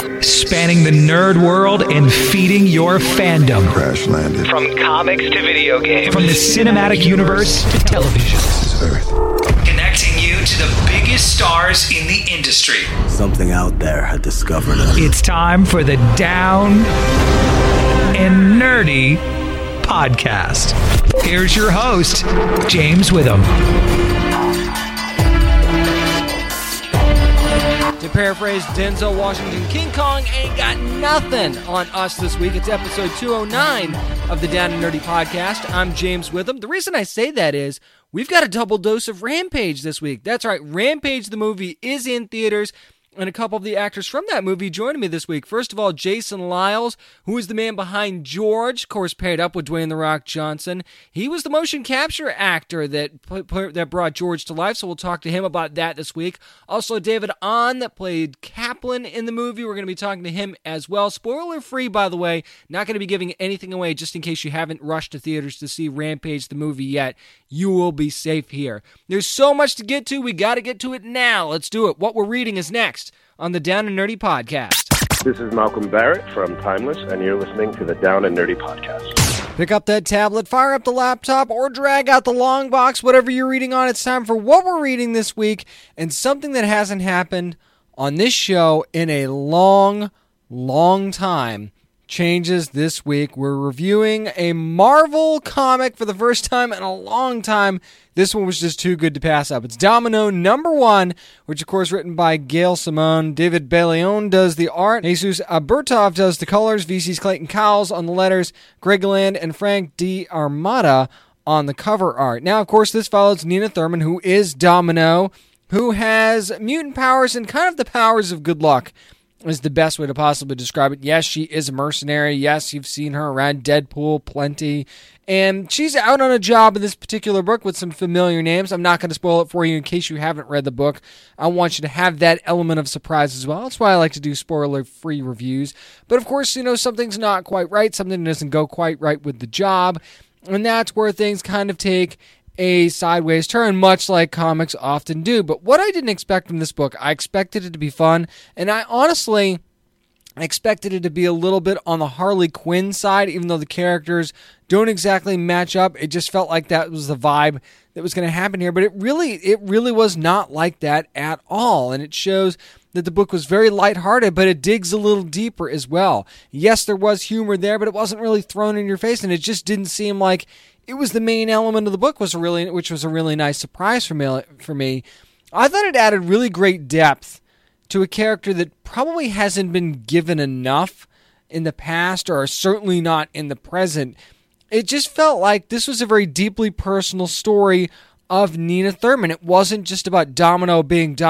Spanning the nerd world and feeding your fandom. Crash landed. From comics to video games. From the cinematic universe to television. This is Earth. Connecting you to the biggest stars in the industry. Something out there had discovered us. It's time for the Down and Nerdy podcast. Here's your host, James Witham. To paraphrase Denzel Washington, King Kong ain't got nothing on us this week. It's episode 209 of the Down and Nerdy podcast. I'm James Witham. The reason I say that is we've got a double dose of Rampage this week. That's right, Rampage the movie is in theaters, and a couple of the actors from that movie joining me this week. First of all, Jason Liles, who is the man behind George, of course paired up with Dwayne "The Rock" Johnson. He was the motion capture actor that brought George to life, so we'll talk to him about that this week. Also, David Ahn, that played Kaplan in the movie. We're going to be talking to him as well. Spoiler-free, by the way. Not going to be giving anything away just in case you haven't rushed to theaters to see Rampage the movie yet. You will be safe here. There's so much to get to. We got to get to it now. Let's do it. What we're reading is next on the Down and Nerdy podcast. This is Malcolm Barrett from Timeless, and you're listening to the Down and Nerdy podcast. Pick up that tablet, fire up the laptop, or drag out the long box, whatever you're reading on. It's time for what we're reading this week, and something that hasn't happened on this show in a long, long time changes this week. We're reviewing a Marvel comic for the first time in a long time. This one was just too good to pass up. It's Domino #1, which of course written by Gail Simone. David Ballion does the art. Jesus Aburtov does the colors. VC's Clayton Cowles on the letters. Greg Land and Frank D'Armata on the cover art. Now, of course, this follows Nina Thurman, who is Domino, who has mutant powers and kind of the powers of good luck, is the best way to possibly describe it. Yes, she is a mercenary. Yes, you've seen her around Deadpool plenty. And she's out on a job in this particular book with some familiar names. I'm not going to spoil it for you in case you haven't read the book. I want you to have that element of surprise as well. That's why I like to do spoiler-free reviews. But of course, something's not quite right. Something doesn't go quite right with the job. And that's where things kind of take a sideways turn, much like comics often do. But what I didn't expect from this book, I expected it to be fun, and I honestly expected it to be a little bit on the Harley Quinn side, even though the characters don't exactly match up. It just felt like that was the vibe that was going to happen here, but it really was not like that at all, and it shows that the book was very lighthearted, but it digs a little deeper as well. Yes, there was humor there, but it wasn't really thrown in your face, and it just didn't seem like it was the main element of the book, which was a really nice surprise for me. I thought it added really great depth to a character that probably hasn't been given enough in the past, or certainly not in the present. It just felt like this was a very deeply personal story of Nina Thurman. It wasn't just about Domino, being a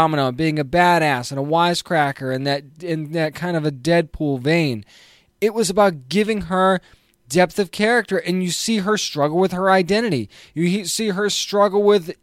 badass and a wisecracker in that kind of a Deadpool vein. It was about giving her depth of character, and you see her struggle with her identity. You see her struggle with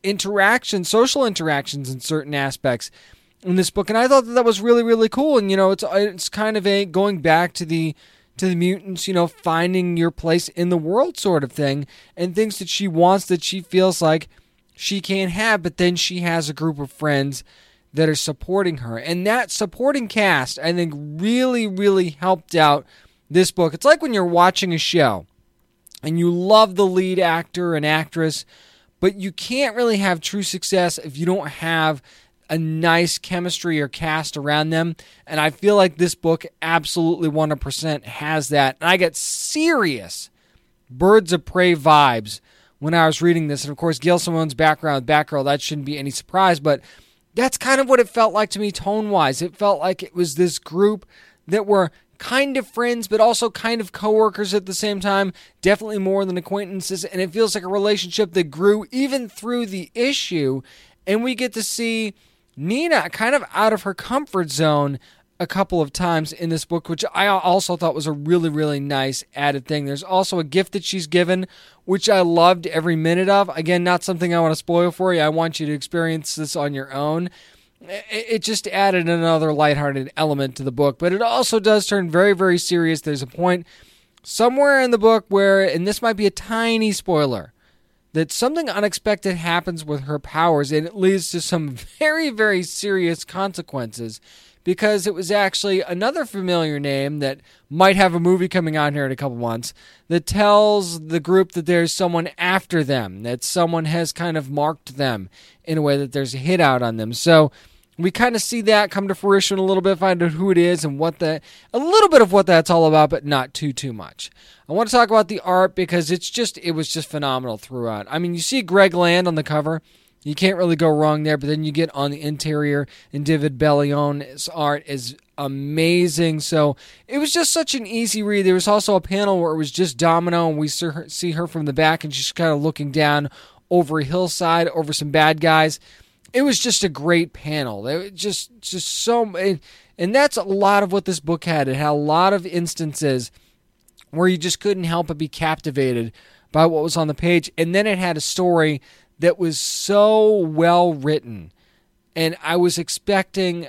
social interactions in certain aspects in this book, and I thought that was really, really cool. And it's kind of a going back to the mutants, finding your place in the world sort of thing, and things that she wants that she feels like she can't have, but then she has a group of friends that are supporting her, and that supporting cast, I think, really, really helped out this book. It's like when you're watching a show and you love the lead actor and actress, but you can't really have true success if you don't have a nice chemistry or cast around them. And I feel like this book absolutely 100% has that. And I get serious Birds of Prey vibes when I was reading this. And of course, Gail Simone's background with Batgirl, that shouldn't be any surprise, but that's kind of what it felt like to me tone-wise. It felt like it was this group that were kind of friends, but also kind of coworkers at the same time, definitely more than acquaintances, and it feels like a relationship that grew even through the issue, and we get to see Nina kind of out of her comfort zone a couple of times in this book, which I also thought was a really, really nice added thing. There's also a gift that she's given, which I loved every minute of. Again, not something I want to spoil for you. I want you to experience this on your own. It just added another lighthearted element to the book, but it also does turn very, very serious. There's a point somewhere in the book where, and this might be a tiny spoiler, that something unexpected happens with her powers, and it leads to some very, very serious consequences, because it was actually another familiar name that might have a movie coming out here in a couple months that tells the group that there's someone after them, that someone has kind of marked them in a way that there's a hit out on them. So we kind of see that come to fruition a little bit, find out who it is and a little bit of what that's all about, but not too much. I want to talk about the art because it was just phenomenal throughout. I mean, you see Greg Land on the cover. You can't really go wrong there, but then you get on the interior, and David Bellion's art is amazing. So it was just such an easy read. There was also a panel where it was just Domino, and we see her from the back, and she's kind of looking down over a hillside, over some bad guys. It was just a great panel. It was just so, and that's a lot of what this book had. It had a lot of instances where you just couldn't help but be captivated by what was on the page. And then it had a story that was so well written. And I was expecting,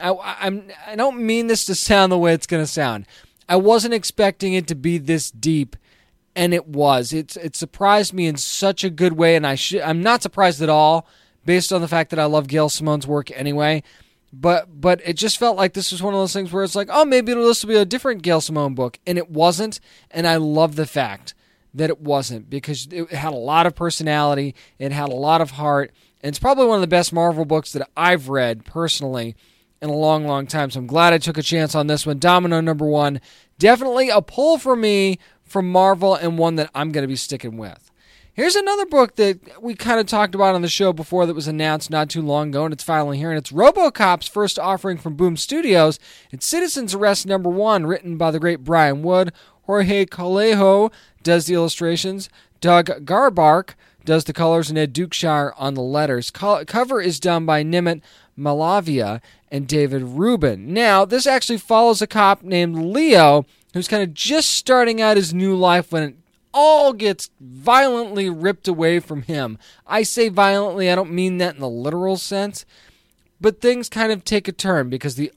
I don't mean this to sound the way it's going to sound. I wasn't expecting it to be this deep, and it was. It surprised me in such a good way, and I'm not surprised at all, based on the fact that I love Gail Simone's work anyway. But it just felt like this was one of those things where it's like, oh, maybe this will be a different Gail Simone book. And it wasn't. And I love the fact that it wasn't, because it had a lot of personality. It had a lot of heart. And it's probably one of the best Marvel books that I've read personally in a long, long time. So I'm glad I took a chance on this one. Domino #1. Definitely a pull for me from Marvel, and one that I'm going to be sticking with. Here's another book that we kind of talked about on the show before that was announced not too long ago, and it's finally here, and it's RoboCop's first offering from Boom Studios. It's Citizen's Arrest #1, written by the great Brian Wood. Jorge Coelho does the illustrations. Doug Garbark does the colors, and Ed Dukeshire on the letters. Cover is done by Nimit Malavia and David Rubin. Now, this actually follows a cop named Leo, who's kind of just starting out his new life when it all gets violently ripped away from him. I say violently, I don't mean that in the literal sense, but things kind of take a turn because the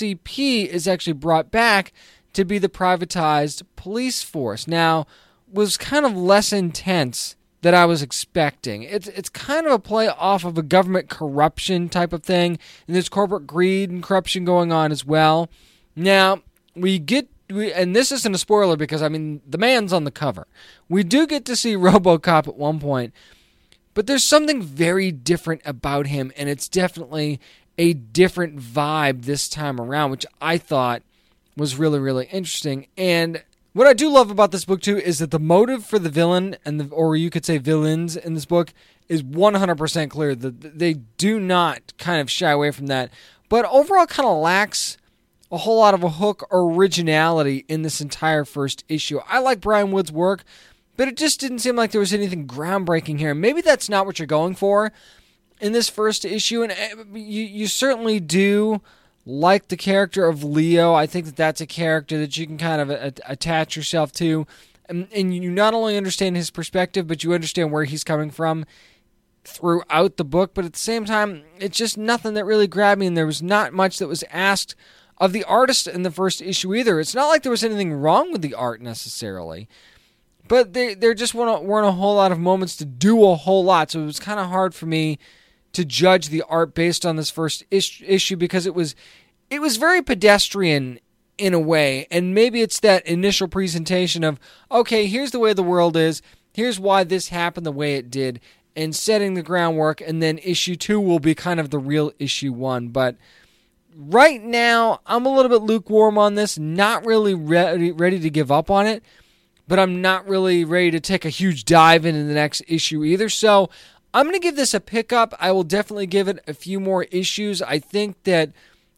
OCP is actually brought back to be the privatized police force. Now, was kind of less intense than I was expecting. It's kind of a play off of a government corruption type of thing, and there's corporate greed and corruption going on as well. Now, and this isn't a spoiler because, I mean, the man's on the cover. We do get to see RoboCop at one point, but there's something very different about him, and it's definitely a different vibe this time around, which I thought was really, really interesting. And what I do love about this book, too, is that the motive for the villain, or you could say villains in this book, is 100% clear. They do not kind of shy away from that, but overall kind of lacks a whole lot of a hook or originality in this entire first issue. I like Brian Wood's work, but it just didn't seem like there was anything groundbreaking here. Maybe that's not what you're going for in this first issue, and you certainly do like the character of Leo. I think that that's a character that you can kind of attach yourself to, and you not only understand his perspective, but you understand where he's coming from throughout the book, but at the same time, it's just nothing that really grabbed me, and there was not much that was asked of the artist in the first issue either. It's not like there was anything wrong with the art necessarily, but there just weren't a whole lot of moments to do a whole lot, so it was kind of hard for me to judge the art based on this first issue because it was very pedestrian in a way, and maybe it's that initial presentation of, okay, here's the way the world is, here's why this happened the way it did, and setting the groundwork, and then issue 2 will be kind of the real issue 1, but right now, I'm a little bit lukewarm on this, not really ready to give up on it, but I'm not really ready to take a huge dive into the next issue either, so I'm going to give this a pickup. I will definitely give it a few more issues. I think that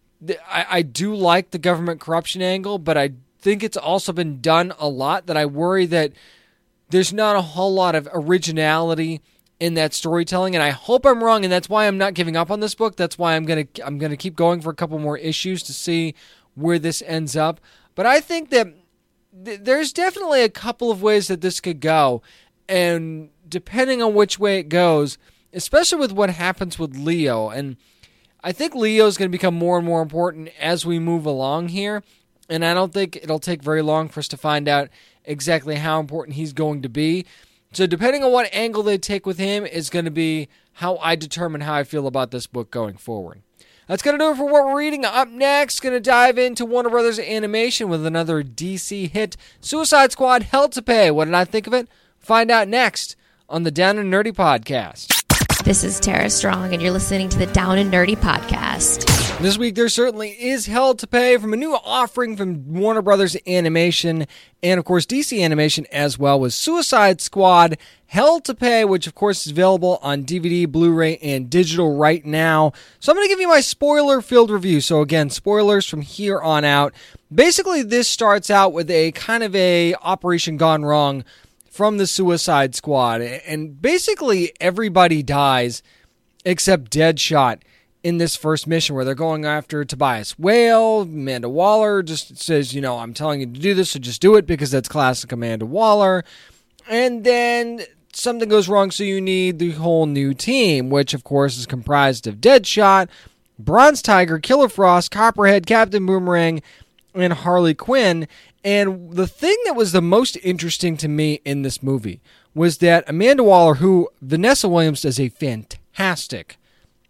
I do like the government corruption angle, but I think it's also been done a lot that I worry that there's not a whole lot of originality in that storytelling, and I hope I'm wrong, and that's why I'm not giving up on this book. That's why I'm gonna keep going for a couple more issues to see where this ends up. But I think that there's definitely a couple of ways that this could go, and depending on which way it goes, especially with what happens with Leo, and I think Leo is going to become more and more important as we move along here, and I don't think it'll take very long for us to find out exactly how important he's going to be. So depending on what angle they take with him is going to be how I determine how I feel about this book going forward. That's going to do it for what we're reading. Up next, going to dive into Warner Brothers Animation with another DC hit, Suicide Squad Hell to Pay. What did I think of it? Find out next on the Down and Nerdy Podcast. This is Tara Strong, and you're listening to the Down and Nerdy Podcast. This week, there certainly is hell to pay from a new offering from Warner Brothers Animation and, of course, DC Animation as well, with Suicide Squad Hell to Pay, which, of course, is available on DVD, Blu-ray, and digital right now. So I'm going to give you my spoiler-filled review. So, again, spoilers from here on out. Basically, this starts out with a kind of a Operation Gone Wrong from the Suicide Squad, and basically everybody dies except Deadshot in this first mission where they're going after Tobias Whale. Amanda Waller just says, I'm telling you to do this, so just do it, because that's classic Amanda Waller. And then something goes wrong, so you need the whole new team, which of course is comprised of Deadshot, Bronze Tiger, Killer Frost, Copperhead, Captain Boomerang, and Harley Quinn. And the thing that was the most interesting to me in this movie was that Amanda Waller, who Vanessa Williams does a fantastic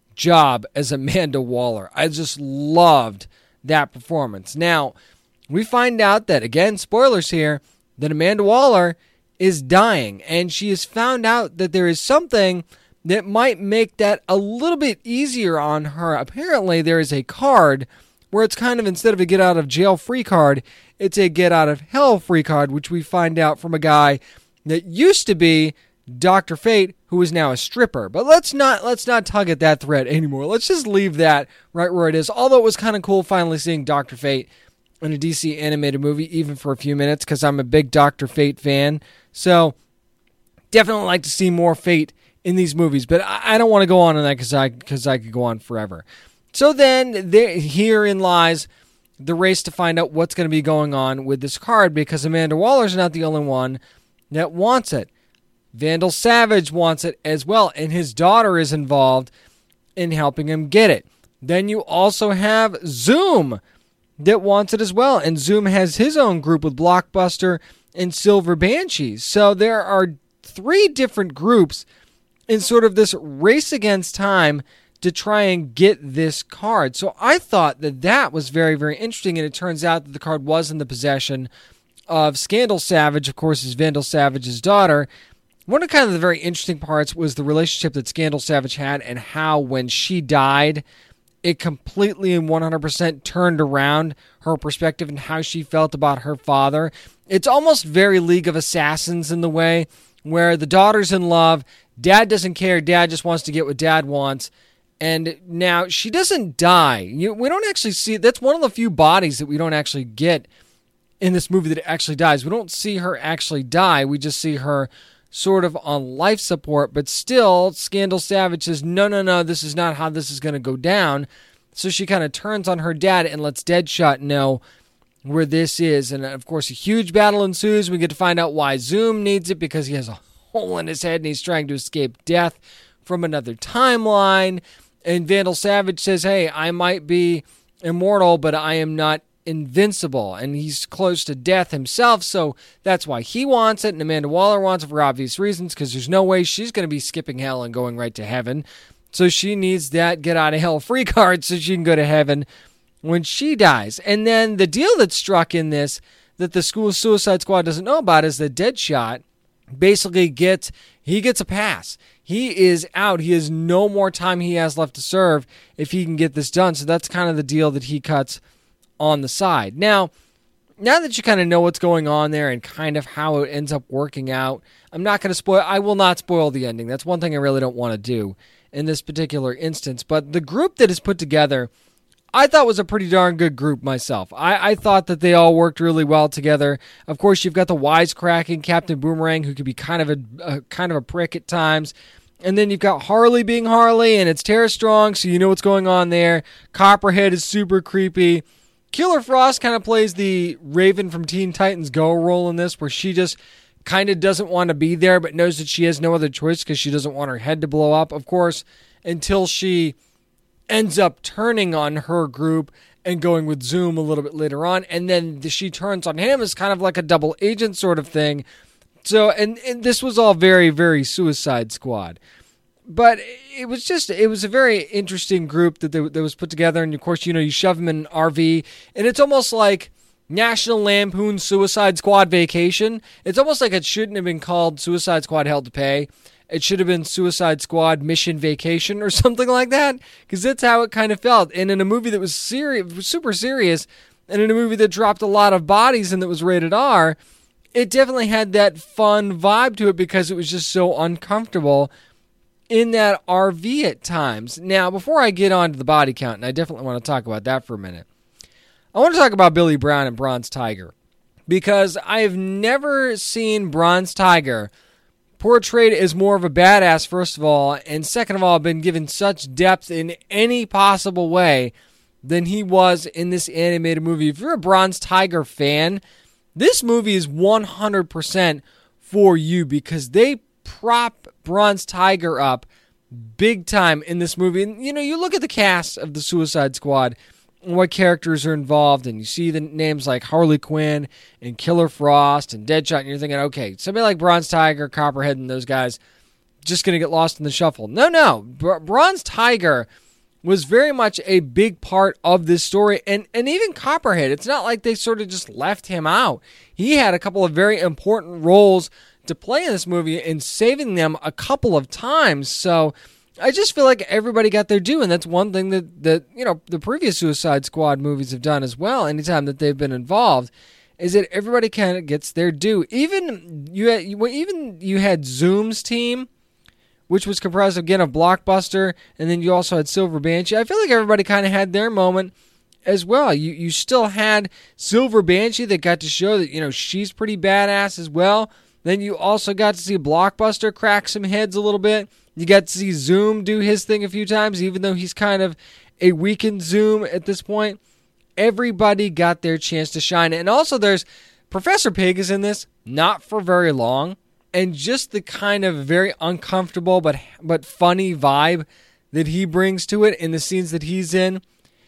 job as Amanda Waller. I just loved that performance. Now, we find out that, again, spoilers here, that Amanda Waller is dying, and she has found out that there is something that might make that a little bit easier on her. Apparently, there is a card where it's kind of, instead of a get out of jail free card, it's a get out of hell free card, which we find out from a guy that used to be Dr. Fate, who is now a stripper. But let's not tug at that thread anymore. Let's just leave that right where it is. Although it was kind of cool finally seeing Dr. Fate in a DC animated movie, even for a few minutes, because I'm a big Dr. Fate fan. So definitely like to see more Fate in these movies. But I don't want to go on that because I could go on forever. So then herein lies the race to find out what's going to be going on with this card, because Amanda Waller's not the only one that wants it. Vandal Savage wants it as well, and his daughter is involved in helping him get it. Then you also have Zoom that wants it as well, and Zoom has his own group with Blockbuster and Silver Banshees. So there are 3 different groups in sort of this race against time to try and get this card. So I thought that was very, very interesting, and it turns out that the card was in the possession of Scandal Savage, of course, is Vandal Savage's daughter. One of kind of the very interesting parts was the relationship that Scandal Savage had, and how when she died, it completely and 100% turned around her perspective and how she felt about her father. It's almost very League of Assassins in the way where the daughter's in love, dad doesn't care, dad just wants to get what dad wants. And now she doesn't die. We don't actually see, that's one of the few bodies that we don't actually get in this movie that actually dies. We don't see her actually die. We just see her sort of on life support, but still Scandal Savage says, no, this is not how this is going to go down. So she kind of turns on her dad and lets Deadshot know where this is. And of course, a huge battle ensues. We get to find out why Zoom needs it, because he has a hole in his head and he's trying to escape death from another timeline. And Vandal Savage says, hey, I might be immortal, but I am not invincible. And he's close to death himself, so that's why he wants it. And Amanda Waller wants it for obvious reasons, because there's no way she's going to be skipping hell and going right to heaven. So she needs that get out of hell free card so she can go to heaven when she dies. And then the deal that's struck in this that the Suicide Squad doesn't know about is that Deadshot basically gets a pass. He is out. He has no more time he has left to serve if he can get this done. So that's kind of the deal that he cuts on the side. Now that you kind of know what's going on there and kind of how it ends up working out, I'm not going to spoil. I will not spoil the ending. That's one thing I really don't want to do in this particular instance. But the group that is put together, I thought was a pretty darn good group myself. I thought that they all worked really well together. Of course, you've got the wisecracking Captain Boomerang, who could be kind of a prick at times. And then you've got Harley being Harley, and it's Tara Strong, so you know what's going on there. Copperhead is super creepy. Killer Frost kind of plays the Raven from Teen Titans Go role in this, where she just kind of doesn't want to be there, but knows that she has no other choice because she doesn't want her head to blow up, of course, until she ends up turning on her group and going with Zoom a little bit later on, and then she turns on him as kind of like a double agent sort of thing. So, and this was all very, very Suicide Squad. But it was a very interesting group that was put together. And of course, you shove them in an RV, and it's almost like National Lampoon Suicide Squad Vacation. It's almost like it shouldn't have been called Suicide Squad Hell to Pay. It should have been Suicide Squad Mission Vacation or something like that, because that's how it kind of felt. And in a movie that was super serious, and in a movie that dropped a lot of bodies and that was rated R, it definitely had that fun vibe to it because it was just so uncomfortable in that RV at times. Now, before I get on to the body count, and I definitely want to talk about that for a minute, I want to talk about Billy Brown and Bronze Tiger, because I have never seen Bronze Tiger portrayed as more of a badass, first of all, and second of all, been given such depth in any possible way than he was in this animated movie. If you're a Bronze Tiger fan, this movie is 100% for you, because they prop Bronze Tiger up big time in this movie. And, you look at the cast of the Suicide Squad and what characters are involved, and you see the names like Harley Quinn and Killer Frost and Deadshot, and you're thinking, okay, somebody like Bronze Tiger, Copperhead, and those guys just going to get lost in the shuffle. No. Bronze Tiger was very much a big part of this story, and even Copperhead. It's not like they sort of just left him out. He had a couple of very important roles to play in this movie and saving them a couple of times. So I just feel like everybody got their due, and that's one thing that the previous Suicide Squad movies have done as well. Anytime that they've been involved, is that everybody kind of gets their due. Even you had Zoom's team, which was comprised again of Blockbuster, and then you also had Silver Banshee. I feel like everybody kind of had their moment as well. You still had Silver Banshee that got to show that she's pretty badass as well. Then you also got to see Blockbuster crack some heads a little bit. You got to see Zoom do his thing a few times, even though he's kind of a weakened Zoom at this point. Everybody got their chance to shine. And also there's Professor Pig is in this, not for very long, and just the kind of very uncomfortable but funny vibe that he brings to it in the scenes that he's in.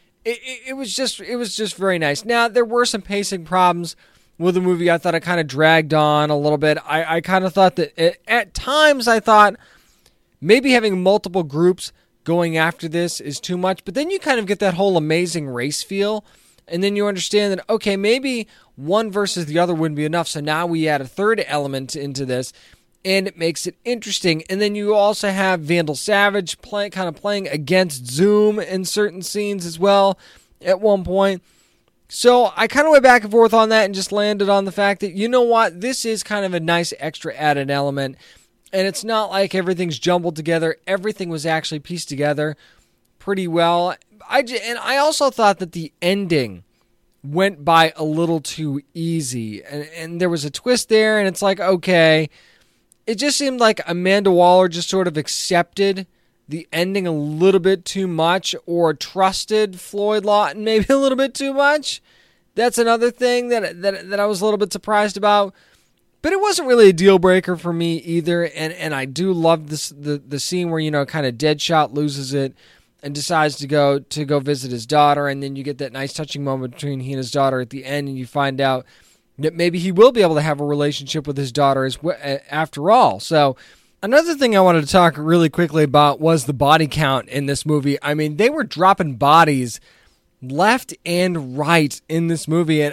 It was just very nice. Now, there were some pacing problems with the movie. I thought it kind of dragged on a little bit. I kind of thought that at times I thought maybe having multiple groups going after this is too much, but then you kind of get that whole Amazing Race feel, and then you understand that, okay, maybe one versus the other wouldn't be enough, so now we add a third element into this, and it makes it interesting. And then you also have Vandal Savage playing against Zoom in certain scenes as well at one point. So I kind of went back and forth on that and just landed on the fact that, you know what, this is kind of a nice extra added element. And it's not like everything's jumbled together. Everything was actually pieced together pretty well. I also thought that the ending went by a little too easy. And there was a twist there, and it's like, okay. It just seemed like Amanda Waller just sort of accepted the ending a little bit too much, or trusted Floyd Lawton maybe a little bit too much. That's another thing that I was a little bit surprised about. But it wasn't really a deal breaker for me either, and I do love the scene where kind of Deadshot loses it and decides to go visit his daughter, and then you get that nice touching moment between he and his daughter at the end, and you find out that maybe he will be able to have a relationship with his daughter after all. So another thing I wanted to talk really quickly about was the body count in this movie. I mean, they were dropping bodies left and right in this movie,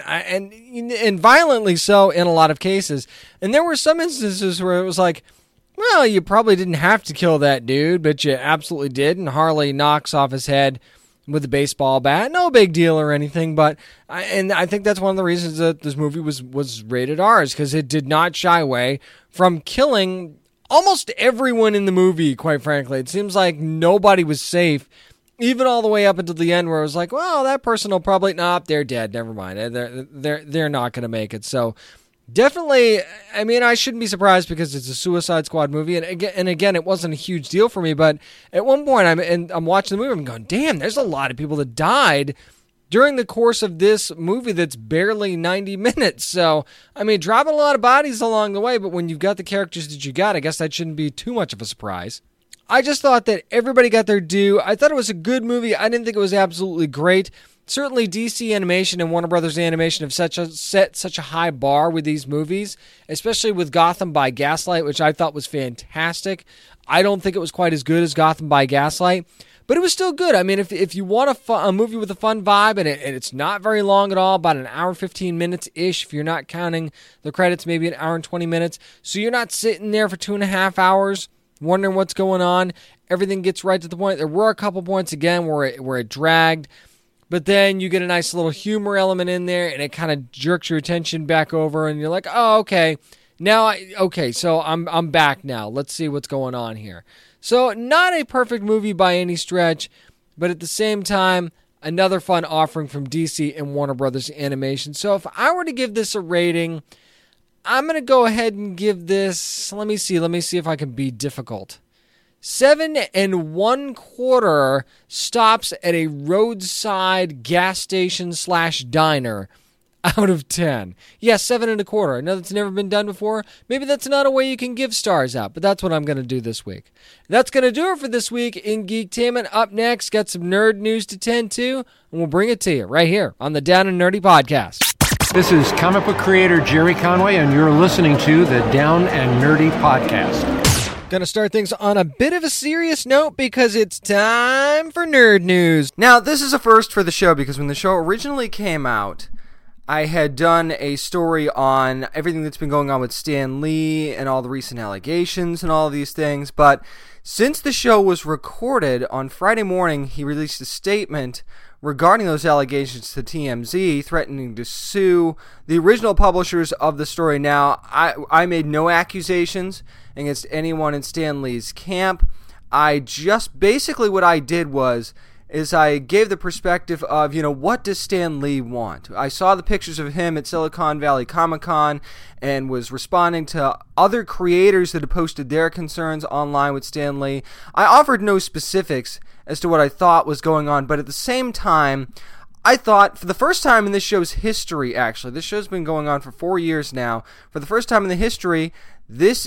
and violently so in a lot of cases. And there were some instances where it was like, well, you probably didn't have to kill that dude, but you absolutely did. And Harley knocks off his head with a baseball bat. No big deal or anything, but I think that's one of the reasons that this movie was rated R, is because it did not shy away from killing almost everyone in the movie, quite frankly. It seems like nobody was safe, even all the way up until the end, where it was like, well, that person will probably, they're dead, never mind. They're not going to make it. So definitely, I mean, I shouldn't be surprised because it's a Suicide Squad movie, and again, it wasn't a huge deal for me, but at one point, I'm watching the movie, I'm going, damn, there's a lot of people that died during the course of this movie that's barely 90 minutes. So, I mean, dropping a lot of bodies along the way, but when you've got the characters that you got, I guess that shouldn't be too much of a surprise. I just thought that everybody got their due. I thought it was a good movie. I didn't think it was absolutely great. certainly DC Animation and Warner Brothers Animation have set such a high bar with these movies, especially with Gotham by Gaslight, which I thought was fantastic. I don't think it was quite as good as Gotham by Gaslight, but it was still good. I mean, if you want a movie with a fun vibe, and it's not very long at all, about an hour 15 minutes-ish, if you're not counting the credits, maybe an hour and 20 minutes, so you're not sitting there for 2.5 hours wondering what's going on. Everything gets right to the point. There were a couple points, again, where it dragged, but then you get a nice little humor element in there, and it kind of jerks your attention back over, and you're like, oh, okay. So I'm back now. Let's see what's going on here. So not a perfect movie by any stretch, but at the same time, another fun offering from DC and Warner Brothers Animation. So if I were to give this a rating, I'm going to go ahead and give this, let me see if I can be difficult. 7 1/4 stops at a roadside gas station / diner out of 10. Yeah, 7 1/4. I know that's never been done before. Maybe that's not a way you can give stars out, but that's what I'm going to do this week. That's going to do it for this week in Geektainment. Up next, got some nerd news to tend to, and we'll bring it to you right here on the Down and Nerdy Podcast. This is comic book creator Jerry Conway, and you're listening to the Down and Nerdy Podcast. Going to start things on a bit of a serious note because it's time for nerd news. Now, this is a first for the show because when the show originally came out, I had done a story on everything that's been going on with Stan Lee and all the recent allegations and all of these things, but since the show was recorded on Friday morning, he released a statement regarding those allegations to TMZ, threatening to sue the original publishers of the story. Now, I made no accusations against anyone in Stan Lee's camp. I just, basically what I did is I gave the perspective of, what does Stan Lee want? I saw the pictures of him at Silicon Valley Comic-Con and was responding to other creators that had posted their concerns online with Stan Lee. I offered no specifics as to what I thought was going on, but at the same time, I thought, for the first time in this show's history, actually, this show's been going on for 4 years now, for the first time in the history, this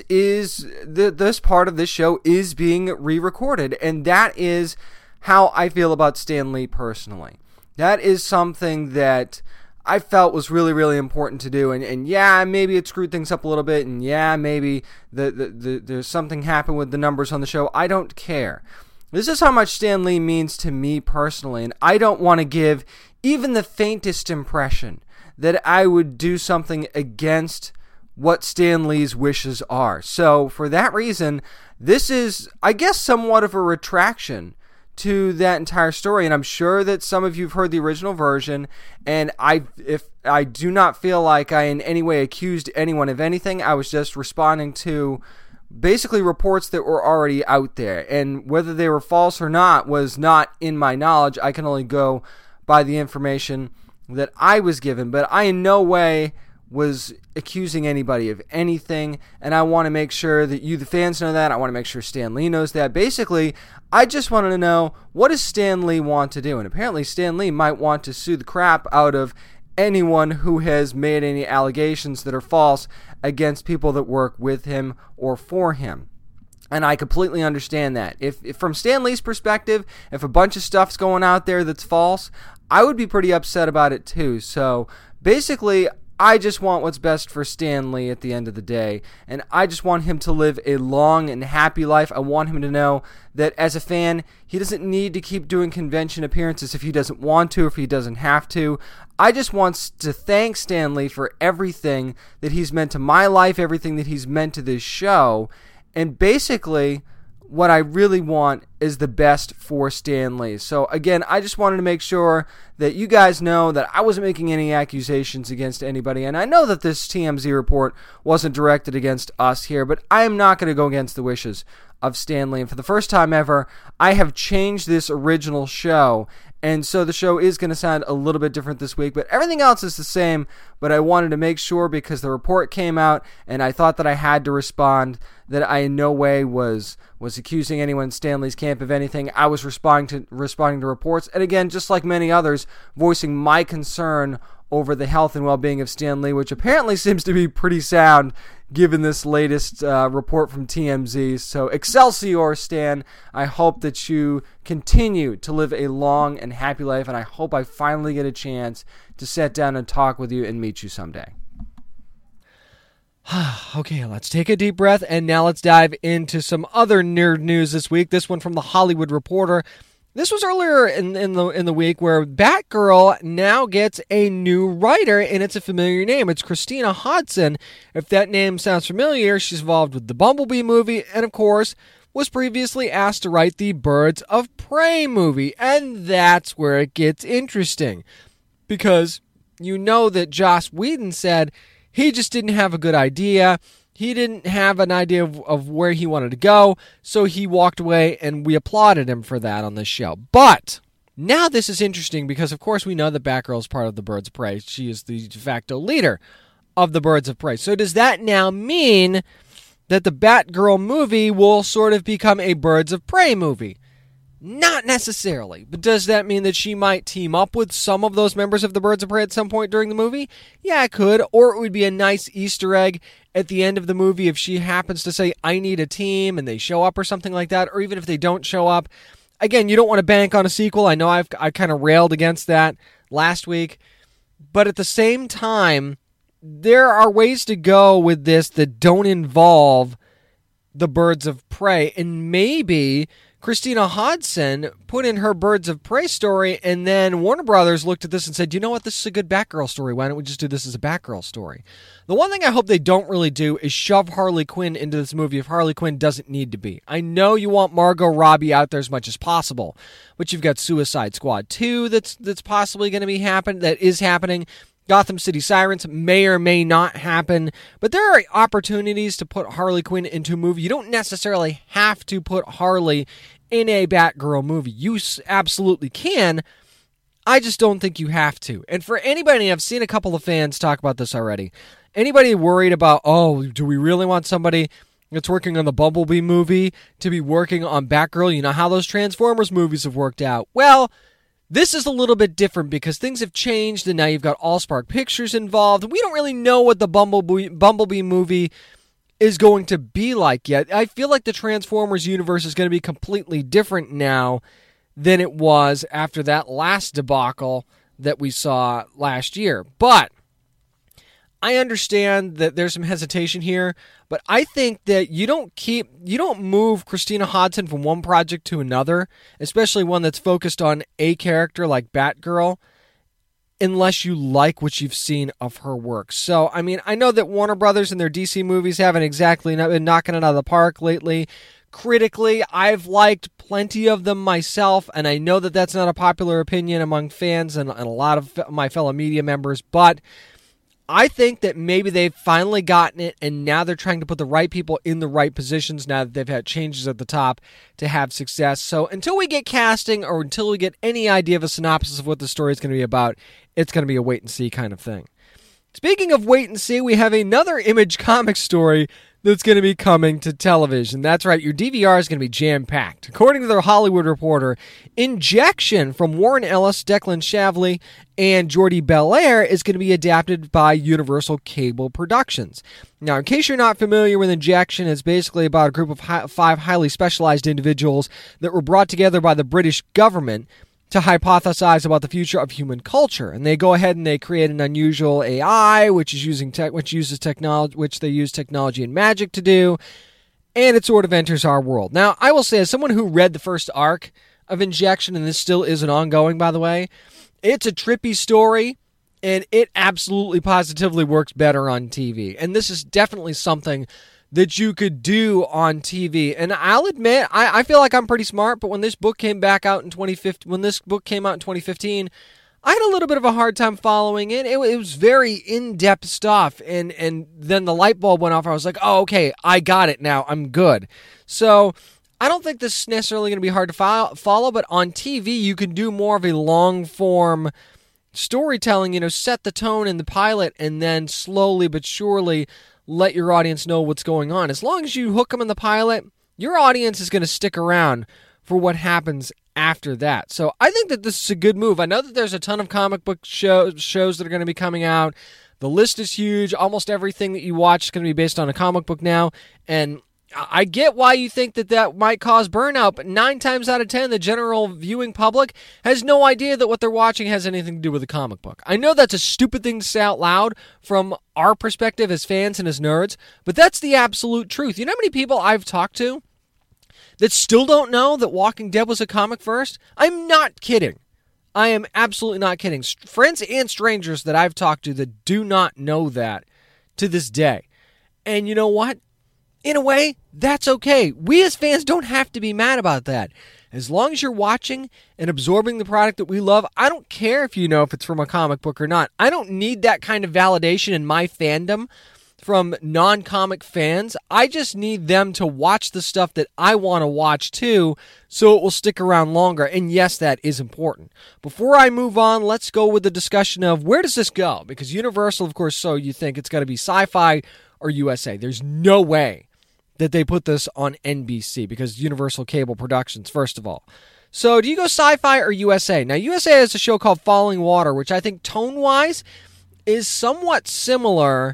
part of this show is being re-recorded, and that is how I feel about Stan Lee personally. That is something that I felt was really, really important to do, and yeah, maybe it screwed things up a little bit, and yeah, maybe there's something happened with the numbers on the show. I don't care. This is how much Stan Lee means to me personally, and I don't want to give even the faintest impression that I would do something against what Stan Lee's wishes are. So, for that reason, this is, I guess, somewhat of a retraction to that entire story, and I'm sure that some of you have heard the original version, and if I do not feel like I in any way accused anyone of anything. I was just responding to basically reports that were already out there, and whether they were false or not was not in my knowledge. I can only go by the information that I was given, but I in no way was accusing anybody of anything, and I want to make sure that you, the fans, know that. I want to make sure Stan Lee knows that. Basically, I just wanted to know, what does Stan Lee want to do? And apparently Stan Lee might want to sue the crap out of anyone who has made any allegations that are false against people that work with him or for him. And I completely understand that. If from Stan Lee's perspective, if a bunch of stuff's going out there that's false, I would be pretty upset about it too. So basically, I just want what's best for Stan Lee at the end of the day, and I just want him to live a long and happy life. I want him to know that as a fan, he doesn't need to keep doing convention appearances if he doesn't want to, if he doesn't have to. I just want to thank Stan Lee for everything that he's meant to my life, everything that he's meant to this show, and basically, what I really want is the best for Stan Lee. So again, I just wanted to make sure that you guys know that I wasn't making any accusations against anybody, and I know that this TMZ report wasn't directed against us here, but I am not going to go against the wishes of Stan Lee. And for the first time ever, I have changed this original show, and so the show is going to sound a little bit different this week, but everything else is the same. But I wanted to make sure, because the report came out and I thought that I had to respond, that I in no way was accusing anyone in Stan Lee's camp of anything. I was responding to reports, and again, just like many others, voicing my concern over the health and well-being of Stan Lee, which apparently seems to be pretty sound given this latest report from TMZ. So Excelsior, Stan. I hope that you continue to live a long and happy life, and I hope I finally get a chance to sit down and talk with you and meet you someday. Okay, let's take a deep breath, and now let's dive into some other nerd news this week. This one from The Hollywood Reporter. This was earlier in the week where Batgirl now gets a new writer, and it's a familiar name. It's Christina Hodson. If that name sounds familiar, she's involved with the Bumblebee movie, and of course, was previously asked to write the Birds of Prey movie. And that's where it gets interesting. Because you know that Joss Whedon said he just didn't have a good idea. He didn't have an idea of where he wanted to go, so he walked away, and we applauded him for that on this show. But now this is interesting because, of course, we know that Batgirl is part of the Birds of Prey. She is the de facto leader of the Birds of Prey. So does that now mean that the Batgirl movie will sort of become a Birds of Prey movie? Not necessarily, but does that mean that she might team up with some of those members of the Birds of Prey at some point during the movie? Yeah, it could, or it would be a nice Easter egg at the end of the movie if she happens to say, I need a team, and they show up or something like that, or even if they don't show up. Again, you don't want to bank on a sequel. I know I kind of railed against that last week, but at the same time, there are ways to go with this that don't involve the Birds of Prey, and maybe Christina Hodson put in her Birds of Prey story, and then Warner Brothers looked at this and said, you know what, this is a good Batgirl story. Why don't we just do this as a Batgirl story? The one thing I hope they don't really do is shove Harley Quinn into this movie if Harley Quinn doesn't need to be. I know you want Margot Robbie out there as much as possible, but you've got Suicide Squad 2 that's possibly going to be that is happening. Gotham City Sirens may or may not happen, but there are opportunities to put Harley Quinn into a movie. You don't necessarily have to put Harley in a Batgirl movie. You absolutely can. I just don't think you have to. And for anybody, I've seen a couple of fans talk about this already. Anybody worried about, do we really want somebody that's working on the Bumblebee movie to be working on Batgirl? You know how those Transformers movies have worked out. Well, this is a little bit different because things have changed, and now you've got Allspark Pictures involved. We don't really know what the Bumblebee movie is going to be like yet. I feel like the Transformers universe is going to be completely different now than it was after that last debacle that we saw last year. But I understand that there's some hesitation here, but I think that you don't move Christina Hodson from one project to another, especially one that's focused on a character like Batgirl, unless you like what you've seen of her work. So, I mean, I know that Warner Brothers and their DC movies haven't exactly been knocking it out of the park lately. Critically, I've liked plenty of them myself, and I know that that's not a popular opinion among fans and a lot of my fellow media members, but I think that maybe they've finally gotten it, and now they're trying to put the right people in the right positions now that they've had changes at the top to have success. So until we get casting or until we get any idea of a synopsis of what the story is going to be about, it's going to be a wait-and-see kind of thing. Speaking of wait and see, we have another Image Comics story that's going to be coming to television. That's right, your DVR is going to be jam-packed. According to the Hollywood Reporter, Injection from Warren Ellis, Declan Shalvey, and Jordi Belair is going to be adapted by Universal Cable Productions. Now, in case you're not familiar with Injection, it's basically about a group of 5 highly specialized individuals that were brought together by the British government to hypothesize about the future of human culture. And they go ahead and they create an unusual AI, which uses technology and magic to do, and it sort of enters our world. Now, I will say, as someone who read the first arc of Injection, and this still is an ongoing, by the way, it's a trippy story, and it absolutely positively works better on TV. And this is definitely something that you could do on TV. And I'll admit, I feel like I'm pretty smart, but when this book came out in 2015, I had a little bit of a hard time following it. It was very in-depth stuff, and then the light bulb went off. I was like, oh, okay, I got it now. I'm good. So I don't think this is necessarily going to be hard to follow, but on TV, you can do more of a long-form storytelling, set the tone in the pilot, and then slowly but surely let your audience know what's going on. As long as you hook them in the pilot, your audience is going to stick around for what happens after that. So I think that this is a good move. I know that there's a ton of comic book shows that are going to be coming out. The list is huge. Almost everything that you watch is going to be based on a comic book now. And I get why you think that might cause burnout, but 9 times out of 10, the general viewing public has no idea that what they're watching has anything to do with a comic book. I know that's a stupid thing to say out loud from our perspective as fans and as nerds, but that's the absolute truth. You know how many people I've talked to that still don't know that Walking Dead was a comic first? I'm not kidding. I am absolutely not kidding. Friends and strangers that I've talked to that do not know that to this day. And you know what? In a way, that's okay. We as fans don't have to be mad about that. As long as you're watching and absorbing the product that we love, I don't care if you know if it's from a comic book or not. I don't need that kind of validation in my fandom from non-comic fans. I just need them to watch the stuff that I want to watch too, so it will stick around longer. And yes, that is important. Before I move on, let's go with the discussion of where does this go? Because Universal, of course, so you think it's got to be Sci-Fi or USA. There's no way that they put this on NBC because Universal Cable Productions, first of all. So do you go Sci-Fi or USA? Now, USA has a show called Falling Water, which I think tone-wise is somewhat similar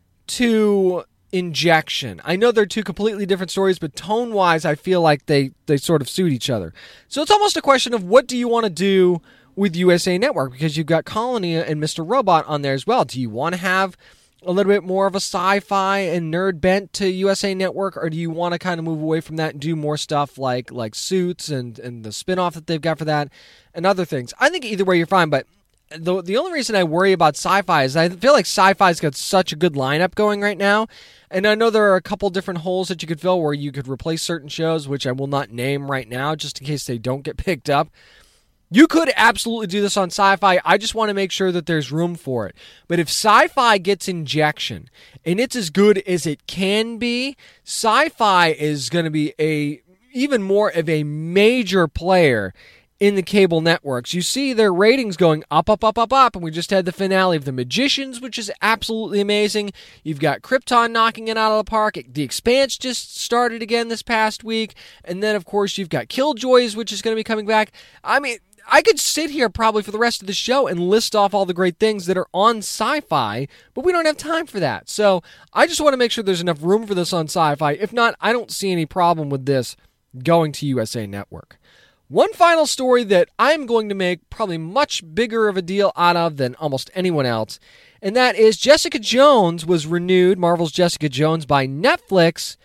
to Injection. I know they're two completely different stories, but tone-wise, I feel like they sort of suit each other. So it's almost a question of what do you want to do with USA Network, because you've got Colony and Mr. Robot on there as well. Do you want to have a little bit more of a sci-fi and nerd bent to USA Network, or do you want to kind of move away from that and do more stuff like Suits and the spin-off that they've got for that and other things? I think either way you're fine, but the only reason I worry about Sci-Fi is I feel like Sci-Fi's got such a good lineup going right now, and I know there are a couple different holes that you could fill where you could replace certain shows, which I will not name right now just in case they don't get picked up. You could absolutely do this on Sci-Fi. I just want to make sure that there's room for it. But if Sci-Fi gets Injection, and it's as good as it can be, Sci-Fi is going to be even more of a major player in the cable networks. You see their ratings going up, and we just had the finale of The Magicians, which is absolutely amazing. You've got Krypton knocking it out of the park. The Expanse just started again this past week. And then, of course, you've got Killjoys, which is going to be coming back. I mean, I could sit here probably for the rest of the show and list off all the great things that are on Sci-Fi, but we don't have time for that. So I just want to make sure there's enough room for this on Sci-Fi. If not, I don't see any problem with this going to USA Network. One final story that I'm going to make probably much bigger of a deal out of than almost anyone else, and that is Jessica Jones was renewed, Marvel's Jessica Jones, by Netflix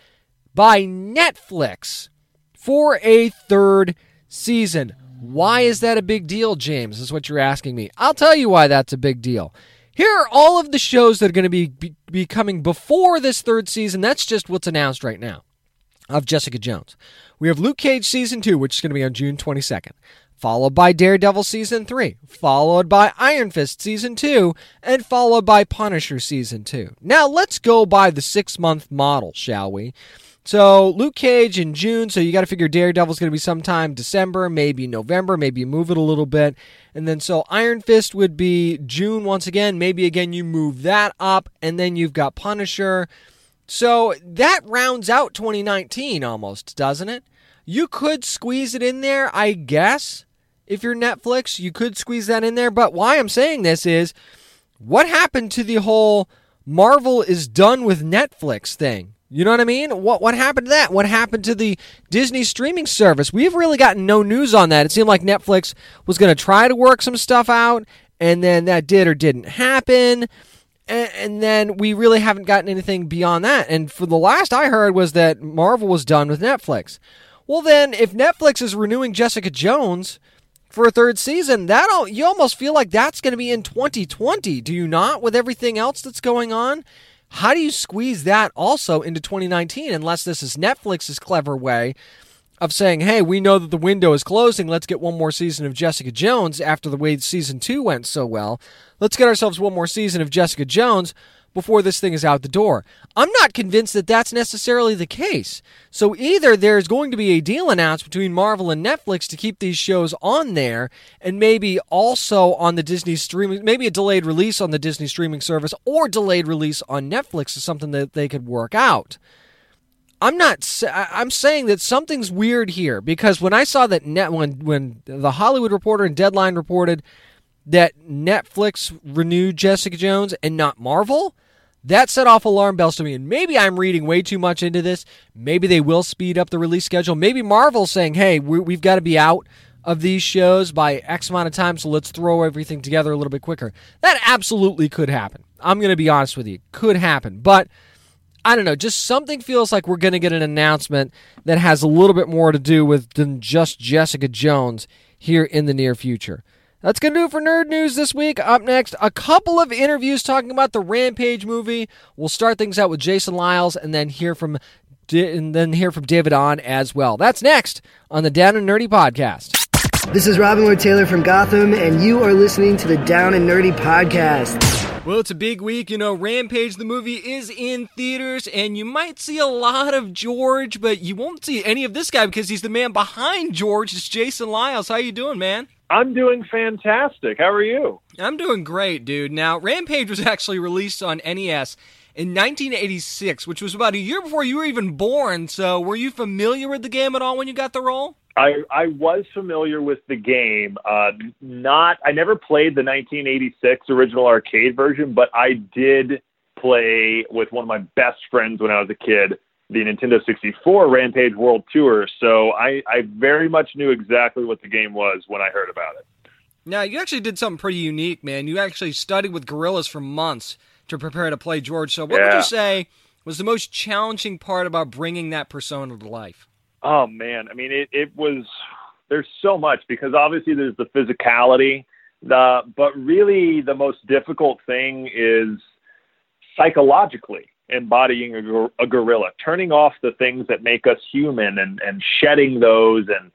for a third season. Why is that a big deal, James, is what you're asking me. I'll tell you why that's a big deal. Here are all of the shows that are going to be coming before this third season. That's just what's announced right now of Jessica Jones. We have Luke Cage Season 2, which is going to be on June 22nd, followed by Daredevil Season 3, followed by Iron Fist Season 2, and followed by Punisher Season 2. Now, let's go by the 6-month model, shall we? So, Luke Cage in June, so you got to figure Daredevil's going to be sometime December, maybe November, maybe move it a little bit. And then, so Iron Fist would be June once again, maybe again you move that up, and then you've got Punisher. So, that rounds out 2019 almost, doesn't it? You could squeeze it in there, I guess. If you're Netflix, you could squeeze that in there. But why I'm saying this is, what happened to the whole Marvel is done with Netflix thing? You know what I mean? What happened to that? What happened to the Disney streaming service? We've really gotten no news on that. It seemed like Netflix was going to try to work some stuff out, and then that did or didn't happen. And then we really haven't gotten anything beyond that. And for the last I heard was that Marvel was done with Netflix. Well, then, if Netflix is renewing Jessica Jones for a third season, you almost feel like that's going to be in 2020, do you not, with everything else that's going on? How do you squeeze that also into 2019 unless this is Netflix's clever way of saying, hey, we know that the window is closing, let's get one more season of Jessica Jones after the way Season 2 went so well. Let's get ourselves one more season of Jessica Jones before this thing is out the door. I'm not convinced that that's necessarily the case. So either there's going to be a deal announced between Marvel and Netflix to keep these shows on there, and maybe also on the Disney streaming, maybe a delayed release on the Disney streaming service, or delayed release on Netflix is something that they could work out. I'm saying that something's weird here, because when I saw that when the Hollywood Reporter and Deadline reported that Netflix renewed Jessica Jones and not Marvel, that set off alarm bells to me. And maybe I'm reading way too much into this. Maybe they will speed up the release schedule. Maybe Marvel's saying, hey, we've got to be out of these shows by X amount of time, so let's throw everything together a little bit quicker. That absolutely could happen. I'm going to be honest with you. Could happen. But I don't know, just something feels like we're going to get an announcement that has a little bit more to do with than just Jessica Jones here in the near future. That's going to do it for Nerd News this week. Up next, a couple of interviews talking about the Rampage movie. We'll start things out with Jason Lyles and then hear from David Ahn as well. That's next on the Down and Nerdy Podcast. This is Robin Lord Taylor from Gotham, and you are listening to the Down and Nerdy Podcast. Well, it's a big week. Rampage, the movie, is in theaters, and you might see a lot of George, but you won't see any of this guy because he's the man behind George. It's Jason Lyles. How you doing, man? I'm doing fantastic. How are you? I'm doing great, dude. Now, Rampage was actually released on NES in 1986, which was about a year before you were even born, so were you familiar with the game at all when you got the role? I was familiar with the game. I never played the 1986 original arcade version, but I did play with one of my best friends when I was a kid, the Nintendo 64 Rampage World Tour. So I very much knew exactly what the game was when I heard about it. Now, you actually did something pretty unique, man. You actually studied with gorillas for months to prepare to play George. So what would you say was the most challenging part about bringing that persona to life? Oh, man. I mean, it was, there's so much, because obviously there's the physicality, but really the most difficult thing is psychologically embodying a gorilla, turning off the things that make us human and shedding those and,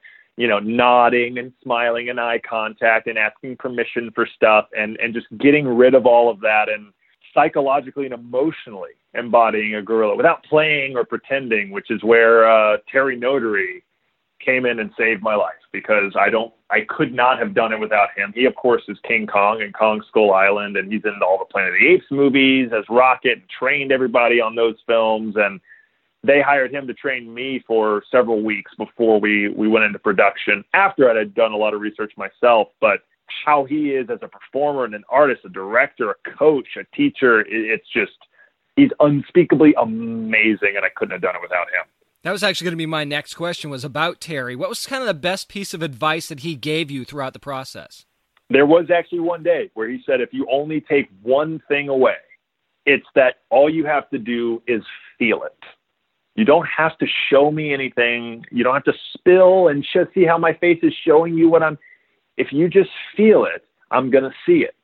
nodding and smiling and eye contact and asking permission for stuff and just getting rid of all of that and psychologically and emotionally embodying a gorilla without playing or pretending, which is where Terry Notary came in and saved my life, because I could not have done it without him. He, of course, is King Kong in Kong Skull Island, and he's in all the Planet of the Apes movies as Rocket, and trained everybody on those films, and they hired him to train me for several weeks before we went into production, after I had done a lot of research myself. But how he is as a performer and an artist, a director, a coach, a teacher, it's just, he's unspeakably amazing, and I couldn't have done it without him. That was actually going to be my next question, was about Terry. What was kind of the best piece of advice that he gave you throughout the process? There was actually one day where he said, if you only take one thing away, it's that all you have to do is feel it. You don't have to show me anything. You don't have to spill and see how my face is showing you what if you just feel it, I'm going to see it.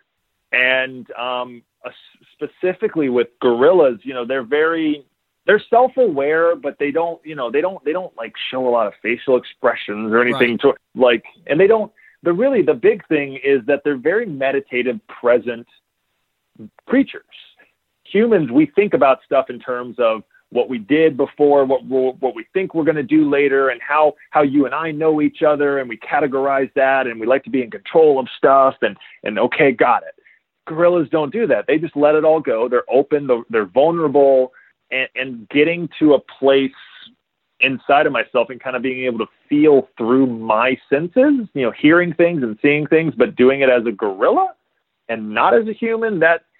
And specifically with gorillas, they're self-aware, but they don't like show a lot of facial expressions or anything and they don't, the big thing is that they're very meditative, present creatures. Humans, we think about stuff in terms of what we did before, what we think we're going to do later, and how you and I know each other, and we categorize that, and we like to be in control of stuff, and okay, got it. Gorillas don't do that. They just let it all go. They're open, they're vulnerable, and getting to a place inside of myself and kind of being able to feel through my senses, hearing things and seeing things, but doing it as a gorilla and not as a human,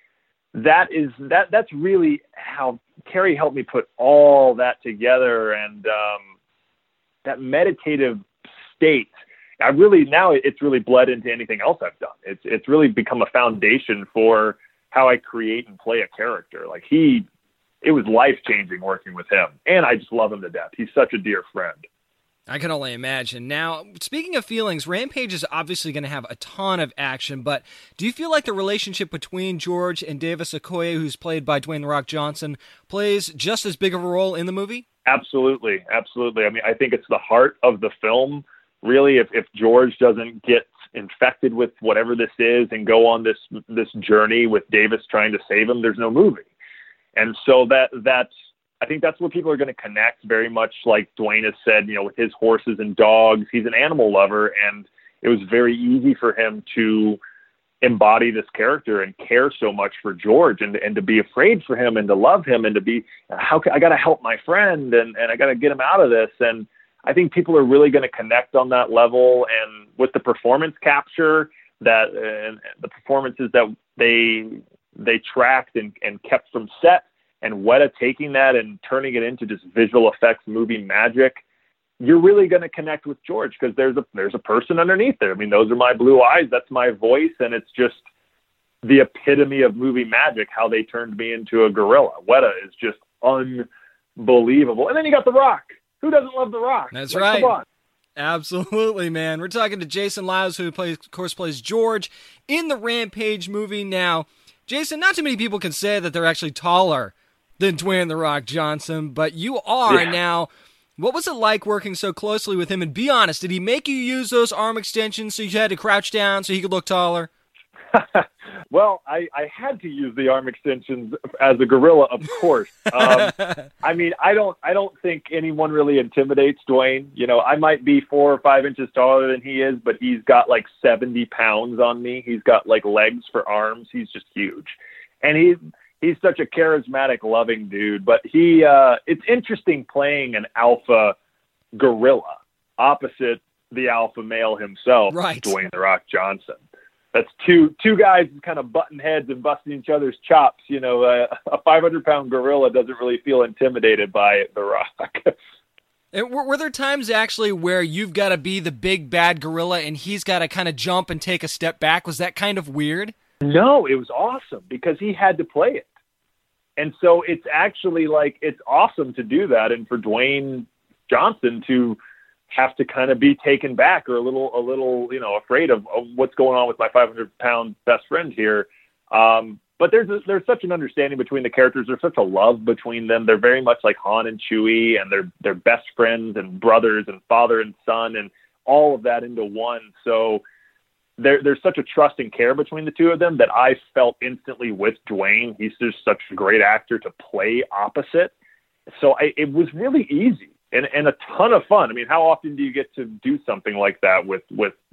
that's really how Terry helped me put all that together. And that meditative state, it's really bled into anything else I've done. It's really become a foundation for how I create and play a character. It was life-changing working with him, and I just love him to death. He's such a dear friend. I can only imagine. Now, speaking of feelings, Rampage is obviously going to have a ton of action, but do you feel like the relationship between George and Davis Okoye, who's played by Dwayne "The Rock" Johnson, plays just as big of a role in the movie? Absolutely, absolutely. I mean, I think it's the heart of the film. Really, if George doesn't get infected with whatever this is and go on this journey with Davis trying to save him, there's no movie. And so I think that's where people are going to connect, very much like Dwayne has said, with his horses and dogs. He's an animal lover, and it was very easy for him to embody this character and care so much for George, and to be afraid for him and to love him and to be, I got to help my friend and I got to get him out of this. And I think people are really going to connect on that level. And with the performance capture and the performances that they tracked and kept from set, and Weta taking that and turning it into just visual effects movie magic, you're really going to connect with George, because there's a person underneath there. I mean, those are my blue eyes. That's my voice. And it's just the epitome of movie magic, how they turned me into a gorilla. Weta is just unbelievable. And then you got The Rock. Who doesn't love The Rock? That's like, right. Come on. Absolutely, man. We're talking to Jason Liles, who plays George in the Rampage movie. Now, Jason, not too many people can say that they're actually taller than Dwayne The Rock Johnson, but you are now. What was it like working so closely with him? And be honest, did he make you use those arm extensions so you had to crouch down so he could look taller? Well, I had to use the arm extensions as a gorilla, of course. I mean, I don't think anyone really intimidates Dwayne. You know, I might be 4 or 5 inches taller than he is, but he's got like 70 pounds on me. He's got like legs for arms. He's just huge. And he's such a charismatic, loving dude. But it's interesting playing an alpha gorilla opposite the alpha male himself, right. Dwayne The Rock Johnson. That's two guys kind of butting heads and busting each other's chops. You know, a 500-pound gorilla doesn't really feel intimidated by The Rock. And were there times actually where you've got to be the big bad gorilla and he's got to kind of jump and take a step back? Was that kind of weird? No, it was awesome because he had to play it. And so it's actually like, it's awesome to do that. And for Dwayne Johnson to have to kind of be taken back or a little, you know, afraid of what's going on with my 500-pound best friend here. But there's such an understanding between the characters. There's such a love between them. They're very much like Han and Chewie, and they're best friends and brothers and father and son and all of that into one. So there's such a trust and care between the two of them that I felt instantly with Dwayne. He's just such a great actor to play opposite. So it was really easy. And a ton of fun. I mean, how often do you get to do something like that with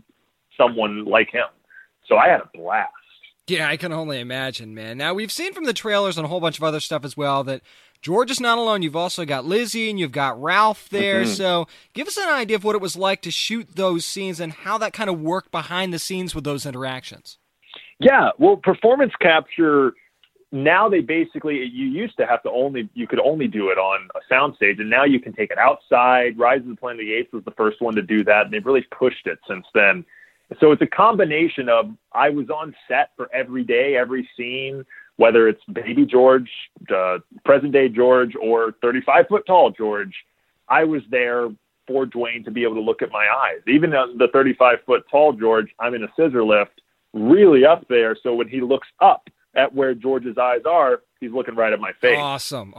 someone like him? So I had a blast. Yeah, I can only imagine, man. Now, we've seen from the trailers and a whole bunch of other stuff as well that George is not alone. You've also got Lizzie and you've got Ralph there. Mm-hmm. So give us an idea of what it was like to shoot those scenes and how that kind of worked behind the scenes with those interactions. Yeah, well, performance capture, now they basically, you used to have to you could only do it on a soundstage, and now you can take it outside. Rise of the Planet of the Apes was the first one to do that, and they've really pushed it since then. So it's a combination of, I was on set for every day, every scene, whether it's baby George, present day George, or 35-foot tall George. I was there for Dwayne to be able to look at my eyes. Even the 35-foot tall George, I'm in a scissor lift, really up there. So when he looks up at where George's eyes are, he's looking right at my face. Awesome.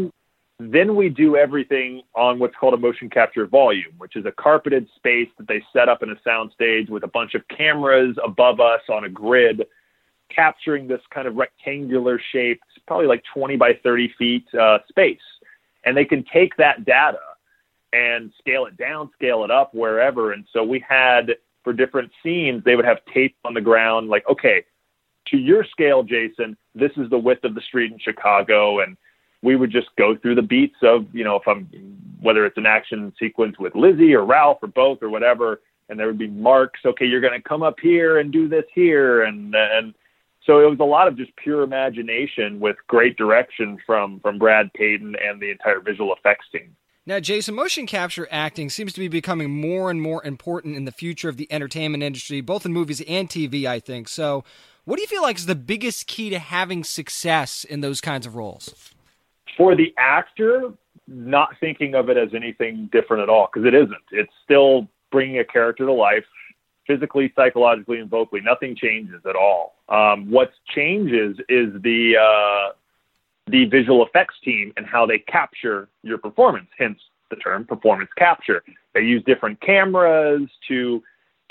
Then we do everything on what's called a motion capture volume, which is a carpeted space that they set up in a soundstage with a bunch of cameras above us on a grid, capturing this kind of rectangular shape. It's probably like 20 by 30 feet space. And they can take that data and scale it down, scale it up, wherever. And so we had, for different scenes, they would have tape on the ground, like, okay, to your scale, Jason, this is the width of the street in Chicago. And we would just go through the beats of, you know, whether it's an action sequence with Lizzie or Ralph or both or whatever, and there would be marks. Okay, you're going to come up here and do this here. And so it was a lot of just pure imagination with great direction from Brad Payton and the entire visual effects team. Now, Jason, motion capture acting seems to be becoming more and more important in the future of the entertainment industry, both in movies and TV, I think. So what do you feel like is the biggest key to having success in those kinds of roles? For the actor, not thinking of it as anything different at all, because it isn't. It's still bringing a character to life, physically, psychologically, and vocally. Nothing changes at all. What changes is the visual effects team and how they capture your performance, hence the term performance capture. They use different cameras to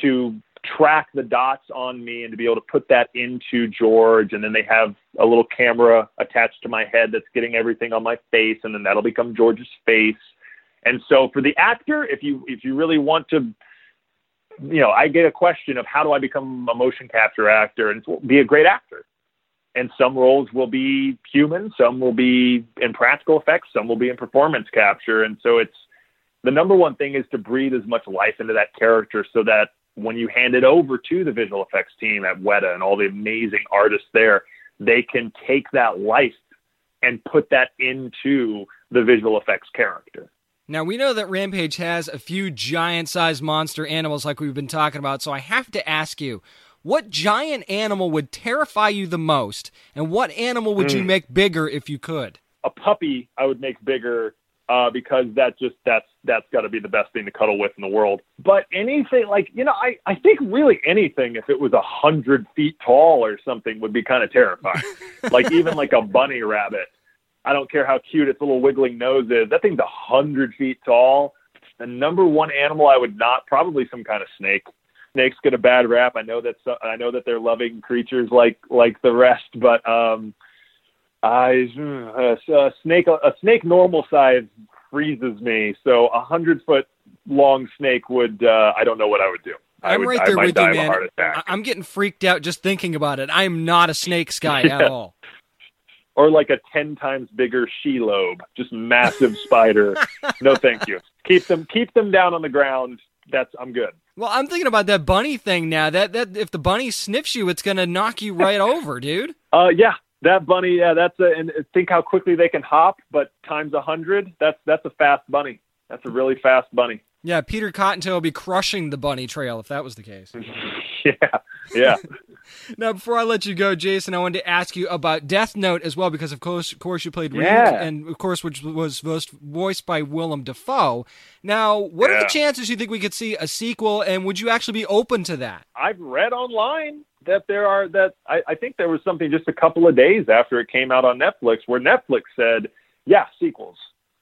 track the dots on me and to be able to put that into George. And then they have a little camera attached to my head that's getting everything on my face, and then that'll become George's face. And so for the actor, if you really want to I get a question of how do I become a motion capture actor and be a great actor. And some roles will be human, some will be in practical effects, some will be in performance capture. And so the number one thing is to breathe as much life into that character so that when you hand it over to the visual effects team at Weta and all the amazing artists there, they can take that life and put that into the visual effects character. Now, we know that Rampage has a few giant-sized monster animals like we've been talking about, so I have to ask you, what giant animal would terrify you the most, and what animal would you make bigger if you could? A puppy I would make bigger because that's got to be the best thing to cuddle with in the world. But anything I think really anything, if it was 100 feet tall or something, would be kind of terrifying. Like even like a bunny rabbit. I don't care how cute its little wiggling nose is. That thing's 100 feet tall. The number one animal I would not, probably some kind of snake. Snakes get a bad rap. I know that they're loving creatures like the rest, but a snake normal size freezes me. So 100-foot long snake would I don't know what I would do. I'm right there with you, man. I'm getting freaked out just thinking about it. I am not a snakes guy at all. Or like a 10 times bigger she-lobe, just massive spider. No, thank you. Keep them down on the ground. I'm good. Well, I'm thinking about that bunny thing now. That if the bunny sniffs you, it's gonna knock you right over, dude. Yeah, that bunny. Yeah, and think how quickly they can hop, but times 100. That's a fast bunny. That's a really fast bunny. Yeah, Peter Cottontail will be crushing the bunny trail if that was the case. Yeah. Now, before I let you go, Jason, I wanted to ask you about Death Note as well, because of course you played Reed, and of course which was voiced by Willem Dafoe. Now, what are the chances you think we could see a sequel, and would you actually be open to that? I've read online that I think there was something just a couple of days after it came out on Netflix where Netflix said, sequels.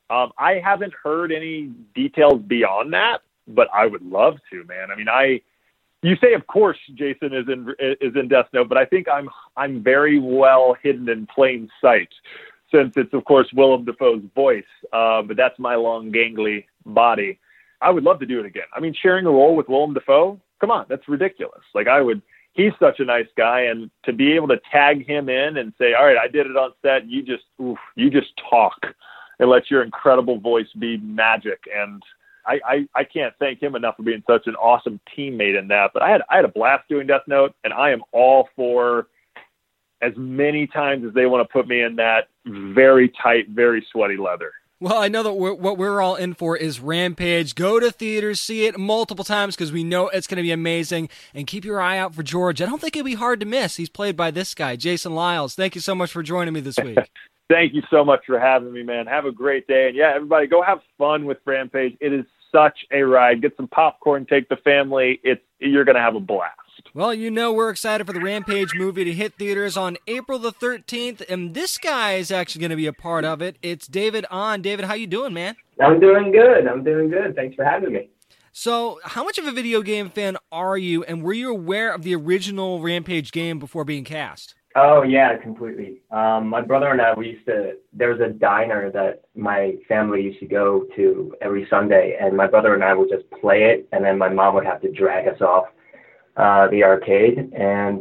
I haven't heard any details beyond that, but I would love to, man. I mean, you say, of course, Jason is in Death Note, but I think I'm very well hidden in plain sight, since it's, of course, Willem Dafoe's voice. But that's my long, gangly body. I would love to do it again. I mean, sharing a role with Willem Dafoe, come on, that's ridiculous. He's such a nice guy, and to be able to tag him in and say, all right, I did it on set. You just talk and let your incredible voice be magic. And I can't thank him enough for being such an awesome teammate in that. But I had a blast doing Death Note, and I am all for as many times as they want to put me in that very tight, very sweaty leather. Well, I know that what we're all in for is Rampage. Go to theaters, see it multiple times because we know it's going to be amazing. And keep your eye out for George. I don't think it'll be hard to miss. He's played by this guy, Jason Liles. Thank you so much for joining me this week. Thank you so much for having me, man. Have a great day. And yeah, everybody go have fun with Rampage. It is such a ride. Get some popcorn, take the family. You're going to have a blast. Well, we're excited for the Rampage movie to hit theaters on April the 13th, and this guy is actually going to be a part of it. It's David Ahn. David, how you doing, man? I'm doing good. Thanks for having me. So, how much of a video game fan are you, and were you aware of the original Rampage game before being cast? Oh, yeah, completely. My brother and I, there was a diner that my family used to go to every Sunday, and my brother and I would just play it, and then my mom would have to drag us off the arcade. And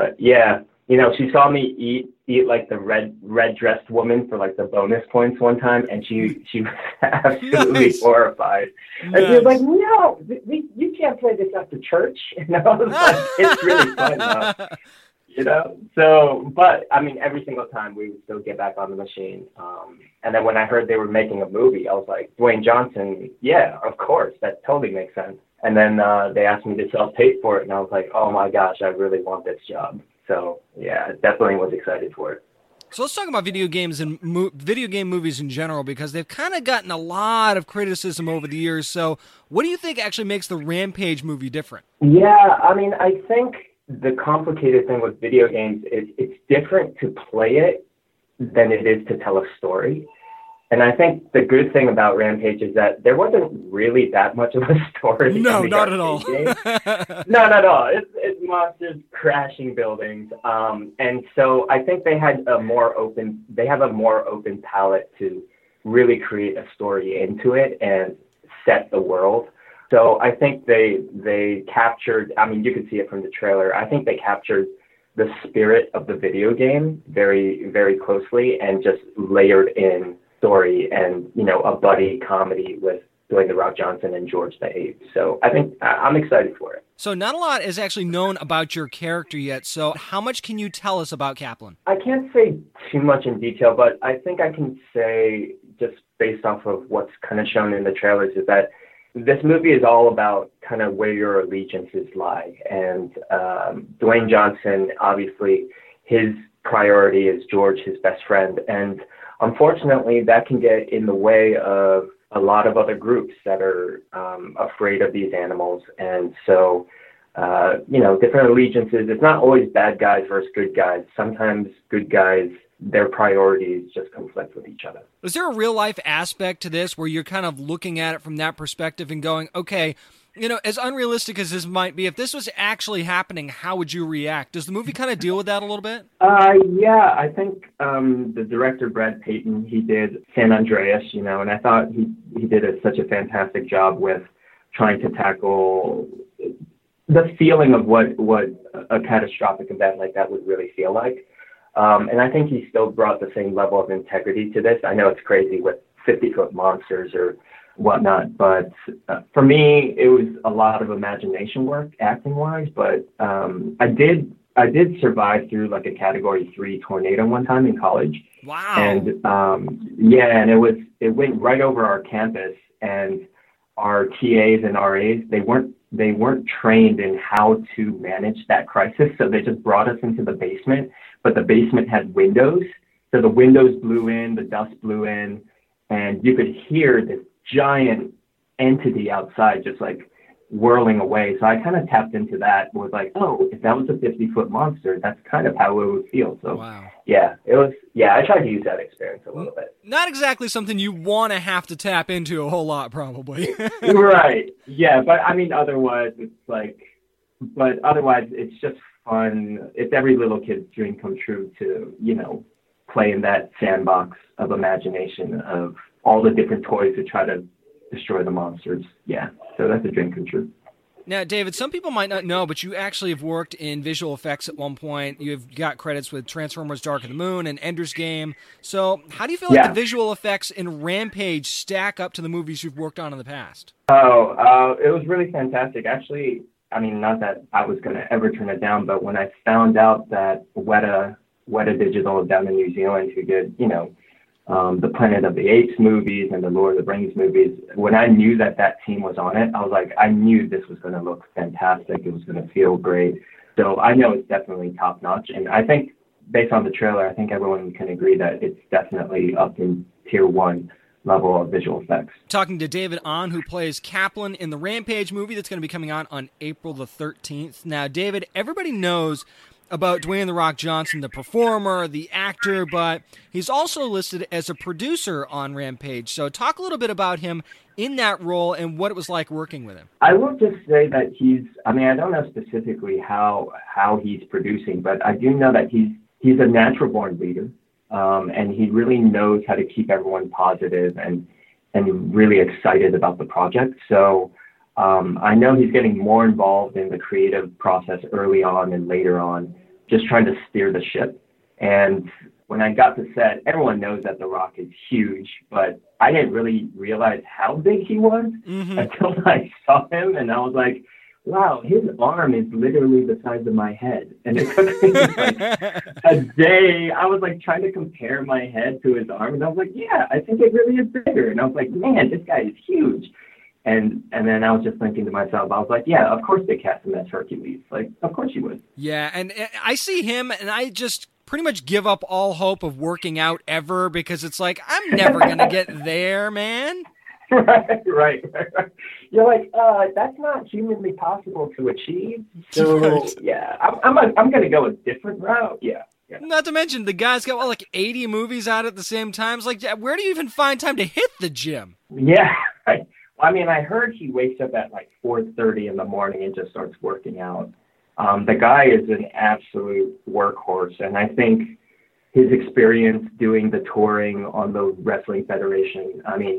she saw me eat like the red dressed woman for like the bonus points one time, and she was absolutely horrified. Nice. And she was like, "No, you can't play this after church." And I was like, "It's really fun though." So, but I mean, every single time we would still get back on the machine. And then when I heard they were making a movie, I was like, Dwayne Johnson, yeah, of course, that totally makes sense. And then they asked me to self-tape for it, and I was like, oh my gosh, I really want this job. So yeah, definitely was excited for it. So let's talk about video games and video game movies in general, because they've kind of gotten a lot of criticism over the years. So what do you think actually makes the Rampage movie different? Yeah, I mean, I think the complicated thing with video games is it's different to play it than it is to tell a story. And I think the good thing about Rampage is that there wasn't really that much of a story. No, not at all. Not at all. It's monsters crashing buildings. And so I think they have a more open palette to really create a story into it and set the world. So I think they captured, I mean, you could see it from the trailer. I think they captured the spirit of the video game very, very closely and just layered in story and, you know, a buddy comedy with Dwayne The Rock Johnson and George the Eighth. So I think I'm excited for it. So not a lot is actually known about your character yet. So how much can you tell us about Kaplan? I can't say too much in detail, but I think I can say, just based off of what's kind of shown in the trailers, is that this movie is all about kind of where your allegiances lie. And Dwayne Johnson, obviously, his priority is George, his best friend. And unfortunately, that can get in the way of a lot of other groups that are afraid of these animals. And so, you know, different allegiances, it's not always bad guys versus good guys. Sometimes good guys, their priorities just conflict with each other. Is there a real life aspect to this where you're kind of looking at it from that perspective and going, okay, you know, as unrealistic as this might be, if this was actually happening, how would you react? Does the movie kind of deal with that a little bit? Yeah, I think the director, Brad Payton, he did San Andreas, you know, and I thought he did such a fantastic job with trying to tackle the feeling of what a catastrophic event like that would really feel like. And I think he still brought the same level of integrity to this. I know it's crazy with 50-foot monsters or whatnot, but for me, it was a lot of imagination work, acting-wise. But I did survive through like a Category 3 tornado one time in college. Wow! And and it went right over our campus, and our TAs and RAs, they weren't trained in how to manage that crisis, so they just brought us into the basement. But the basement had windows, so the windows blew in, the dust blew in, and you could hear this giant entity outside just like whirling away. So I kind of tapped into that and was like, oh, if that was a 50-foot monster, that's kind of how it would feel. So wow. I tried to use that experience a little bit. Not exactly something you want to have to tap into a whole lot, probably. Right. Yeah. But I mean, otherwise it's just fun. It's every little kid's dream come true to, you know, play in that sandbox of imagination of all the different toys to try to destroy the monsters. Yeah, so that's a dream come true. Now, David, some people might not know, but you actually have worked in visual effects at one point. You've got credits with Transformers Dark of the Moon and Ender's Game. So how do you feel like the visual effects in Rampage stack up to the movies you've worked on in the past? It was really fantastic. Actually, I mean, not that I was going to ever turn it down, but when I found out that Weta Digital down in New Zealand, who did, you know, the Planet of the Apes movies and the Lord of the Rings movies, when I knew that team was on it, I was like, I knew this was going to look fantastic. It was going to feel great. So I know it's definitely top notch. And I think based on the trailer, I think everyone can agree that it's definitely up in tier 1 level of visual effects. Talking to David Ahn, who plays Kaplan in the Rampage movie that's going to be coming out on April the 13th. Now, David, everybody knows about Dwayne The Rock Johnson, the performer, the actor, but he's also listed as a producer on Rampage. So talk a little bit about him in that role and what it was like working with him. I will just say that I don't know specifically how he's producing, but I do know that he's a natural born leader. And he really knows how to keep everyone positive and really excited about the project. So I know he's getting more involved in the creative process early on and later on, just trying to steer the ship. And when I got to set, everyone knows that The Rock is huge, but I didn't really realize how big he was until I saw him, and I was like, wow, his arm is literally the size of my head. And it took me like a day. I was like trying to compare my head to his arm, and I was like, yeah, I think it really is bigger. And I was like, man, this guy is huge. And then I was just thinking to myself, I was like, yeah, of course they cast him as Hercules. Like, of course you would. Yeah, and I see him, and I just pretty much give up all hope of working out ever, because it's like, I'm never going to get there, man. Right. You're like, that's not humanly possible to achieve. So, yeah, I'm going to go a different route. Yeah. Not to mention, the guy's got, like 80 movies out at the same time. It's like, where do you even find time to hit the gym? Yeah, right. I mean, I heard he wakes up at like 4:30 in the morning and just starts working out. The guy is an absolute workhorse, and I think his experience doing the touring on the Wrestling Federation, I mean,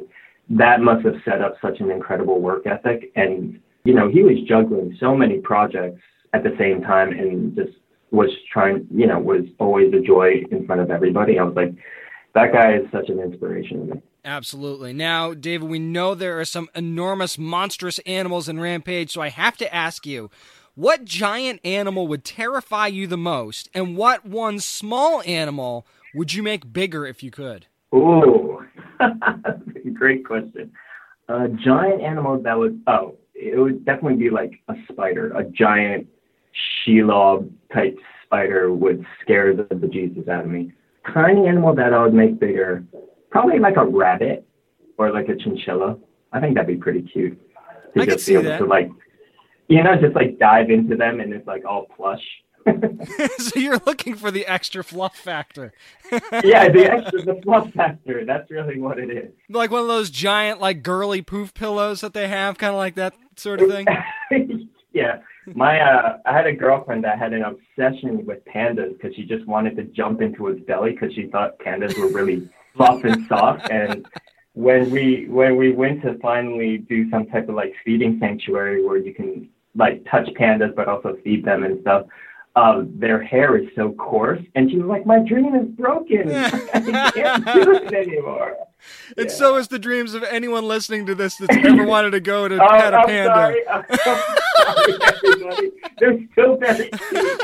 that must have set up such an incredible work ethic. And, you know, he was juggling so many projects at the same time and just was trying, you know, was always a joy in front of everybody. I was like, that guy is such an inspiration to me. Absolutely. Now, David, we know there are some enormous, monstrous animals in Rampage, so I have to ask you, what giant animal would terrify you the most, and what one small animal would you make bigger if you could? Ooh, great question. A giant animal that would, it would definitely be like a spider. A giant Shelob type spider would scare the bejesus out of me. Tiny animal that I would make bigger, probably like a rabbit or like a chinchilla. I think that'd be pretty cute. I could see that. To like, you know, just like dive into them and it's like all plush. So you're looking for the extra fluff factor. Yeah, the fluff factor. That's really what it is. Like one of those giant, like girly poof pillows that they have, kind of like that sort of thing. Yeah. I had a girlfriend that had an obsession with pandas because she just wanted to jump into his belly because she thought pandas were really fluff and soft. And when we went to finally do some type of like feeding sanctuary where you can like touch pandas but also feed them and stuff, their hair is so coarse, and she was like, "My dream is broken. I can't do it anymore." And so is the dreams of anyone listening to this that's ever wanted to go to pet a panda. Sorry. I'm sorry, everybody. They're still very cute.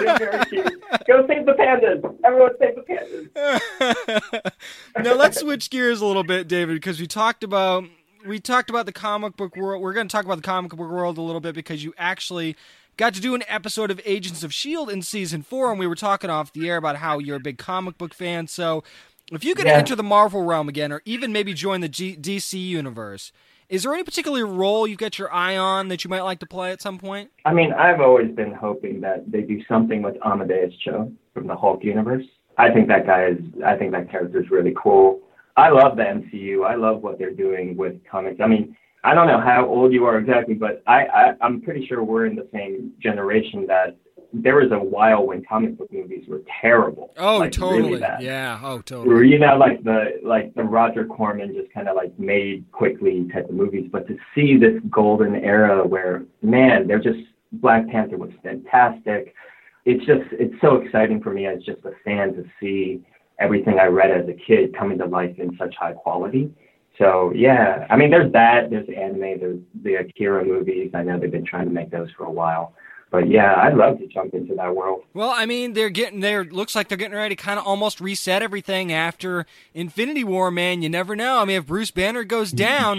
Go save the pandas. Everyone save the pandas. Now let's switch gears a little bit, David, because we talked about the comic book world. We're going to talk about the comic book world a little bit because you actually got to do an episode of Agents of S.H.I.E.L.D. in Season 4, and we were talking off the air about how you're a big comic book fan. So if you could enter the Marvel realm again, or even maybe join the DC universe, is there any particular role you've got your eye on that you might like to play at some point? I mean, I've always been hoping that they do something with Amadeus Cho from the Hulk universe. I think that character is really cool. I love the MCU. I love what they're doing with comics. I mean, I don't know how old you are exactly, but I'm pretty sure we're in the same generation that there was a while when comic book movies were terrible. Oh, like, totally. Really bad. Yeah. Oh, totally. You know, like the Roger Corman just kind of like made quickly type of movies. But to see this golden era where, man, Black Panther was fantastic. It's so exciting for me as just a fan to see everything I read as a kid coming to life in such high quality. So, yeah, I mean, there's anime, there's the Akira movies. I know they've been trying to make those for a while. But, yeah, I'd love to jump into that world. Well, I mean, looks like they're getting ready to kind of almost reset everything after Infinity War, man. You never know. I mean, if Bruce Banner goes down,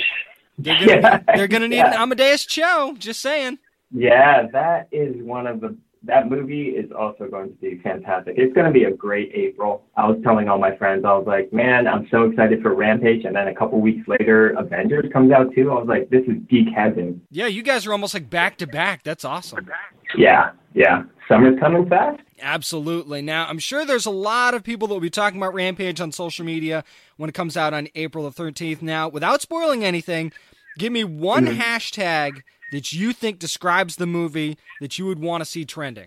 they're going to need an Amadeus Cho, just saying. Yeah, that movie is also going to be fantastic. It's going to be a great April. I was telling all my friends, I was like, man, I'm so excited for Rampage. And then a couple weeks later, Avengers comes out too. I was like, this is geek heaven. Yeah, you guys are almost like back to back. That's awesome. Yeah. Summer's coming fast. Absolutely. Now, I'm sure there's a lot of people that will be talking about Rampage on social media when it comes out on April the 13th. Now, without spoiling anything, give me one hashtag that you think describes the movie that you would want to see trending.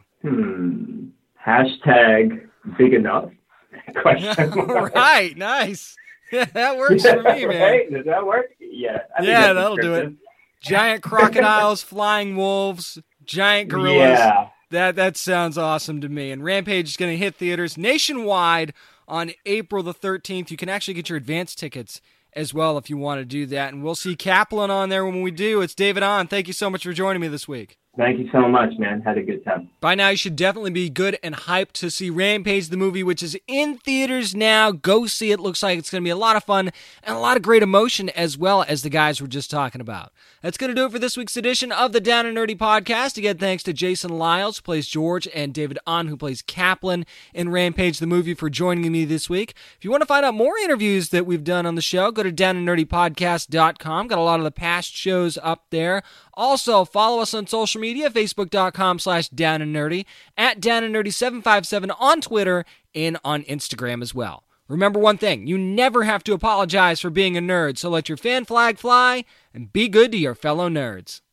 Hashtag big enough. Right, nice. Yeah, that works for me, man. Right? Does that work? Yeah. Yeah, that'll do it. Giant crocodiles, flying wolves, giant gorillas. Yeah. That sounds awesome to me. And Rampage is going to hit theaters nationwide on April the 13th. You can actually get your advance tickets as well if you want to do that. And we'll see Kaplan on there when we do. It's David On. Thank you so much for joining me this week. Thank you so much, man. Had a good time. By now, you should definitely be good and hyped to see Rampage, the movie, which is in theaters now. Go see it. Looks like it's going to be a lot of fun and a lot of great emotion as well as the guys were just talking about. That's going to do it for this week's edition of the Down and Nerdy Podcast. Again, thanks to Jason Lyles, who plays George, and David On, who plays Kaplan in Rampage, the movie, for joining me this week. If you want to find out more interviews that we've done on the show, go to downandnerdypodcast.com. Got a lot of the past shows up there. Also, follow us on social media, facebook.com/downandnerdy, at downandnerdy757 on Twitter, and on Instagram as well. Remember one thing, you never have to apologize for being a nerd, so let your fan flag fly and be good to your fellow nerds.